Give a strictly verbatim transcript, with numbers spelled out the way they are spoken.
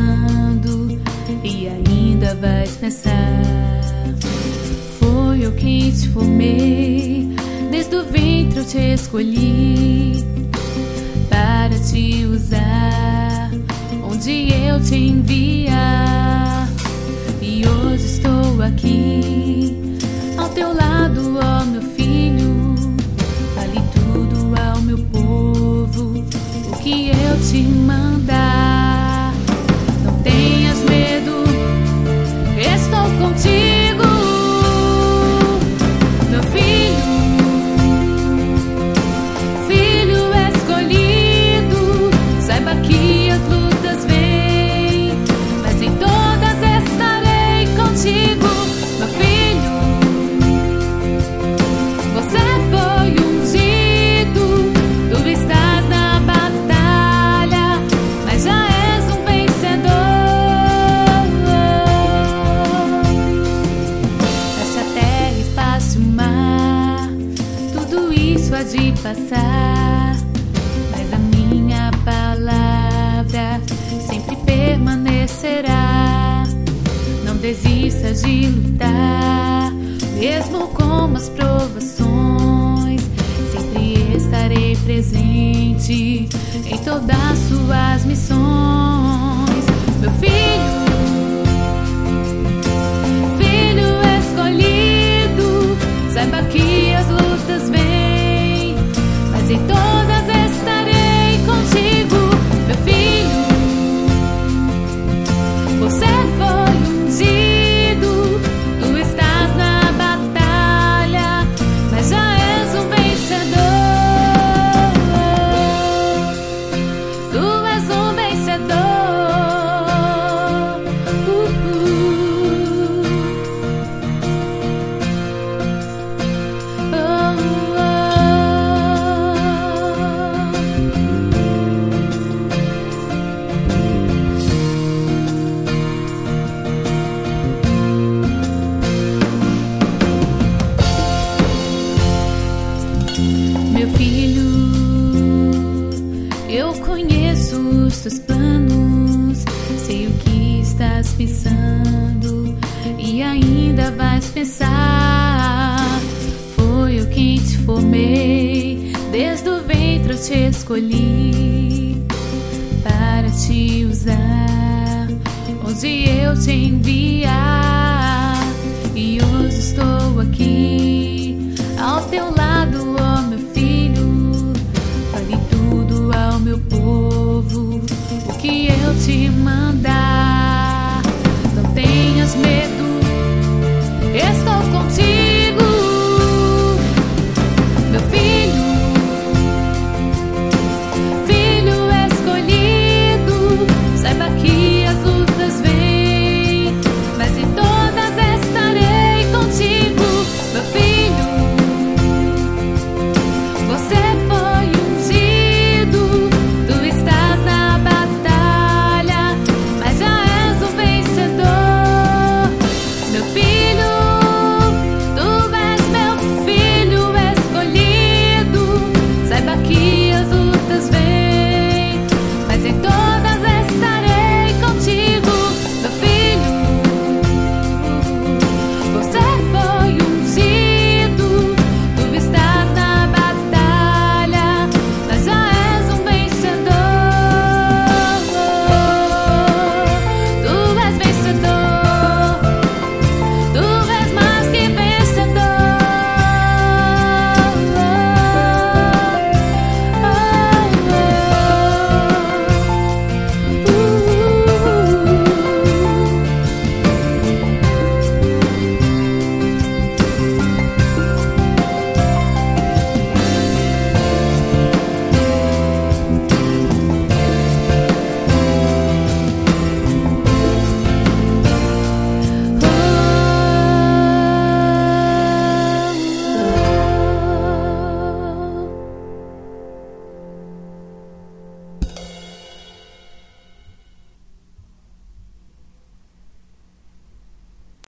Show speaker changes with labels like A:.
A: pensando e ainda vais pensar. Foi eu quem te formei, desde o ventre eu te escolhi para te usar onde eu te enviar. E hoje estou aqui ao teu lado, ó meu filho. Fale tudo ao meu povo o que eu te mandar. Não tenhas medo, estou contigo, meu filho, filho escolhido. Saiba que as lutas vêm, mas em todas estarei contigo, meu filho. Você foi ungido, tu estás na batalha, mas já és um vencedor. Essa terra, espaço, mar, tudo isso há de passar, mas a minha palavra sempre permanecerá. Não desista de lutar, mesmo com as provações. Sempre estarei presente em todas as suas missões, meu filho, filho escolhido. Saiba que as lutas vêm, mas em todas estarei contigo, meu filho. Você foi ungido, tu estás na batalha, mas já és um vencedor. Tu és um vencedor. Uh, uh. Oh, meu filho, eu conheço os teus planos, sei o que estás pensando e ainda vais pensar. Foi eu quem te formei, desde o ventre eu te escolhi para te usar onde eu te enviar. E hoje estou aqui